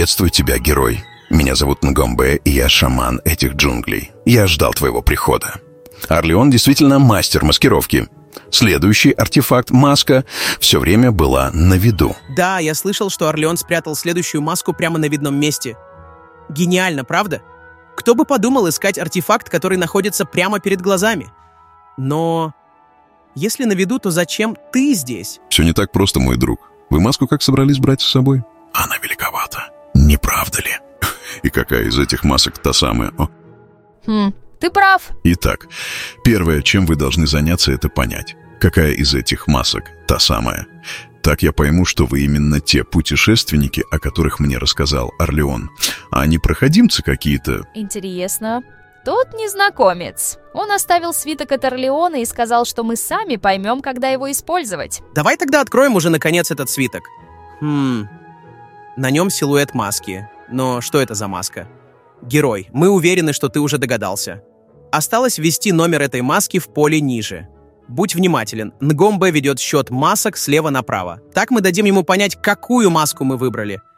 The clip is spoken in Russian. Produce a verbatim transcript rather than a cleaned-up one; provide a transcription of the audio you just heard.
Приветствую тебя, герой. Меня зовут Нгомбе, и я шаман этих джунглей. Я ждал твоего прихода. Орлеон действительно мастер маскировки. Следующий артефакт, маска, все время была на виду. Да, я слышал, что Орлеон спрятал следующую маску прямо на видном месте. Гениально, правда? Кто бы подумал искать артефакт, который находится прямо перед глазами? Но если на виду, то зачем ты здесь? Все не так просто, мой друг. Вы маску как собрались брать с собой? Она великовата. Не правда ли? И какая из этих масок та самая? О. Хм, ты прав. Итак, первое, чем вы должны заняться, это понять, какая из этих масок та самая. Так я пойму, что вы именно те путешественники, о которых мне рассказал Орлеон. А не проходимцы какие-то? Интересно. Тот незнакомец. Он оставил свиток от Орлеона и сказал, что мы сами поймем, когда его использовать. Давай тогда откроем уже, наконец, этот свиток. Хм... На нем силуэт маски. Но что это за маска? Герой, мы уверены, что ты уже догадался. Осталось ввести номер этой маски в поле ниже. Будь внимателен, Нгомбе ведет счет масок слева направо. Так мы дадим ему понять, какую маску мы выбрали.